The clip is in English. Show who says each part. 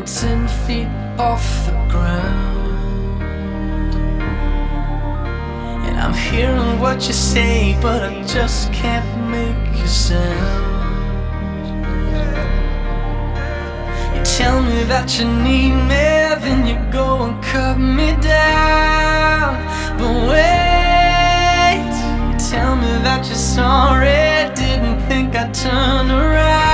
Speaker 1: 10 feet off the ground. And I'm hearing what you say, but I just can't make a sound. You tell me that you need me, then you go and cut me down. But wait, you tell me that you're sorry, didn't think I'd turn around.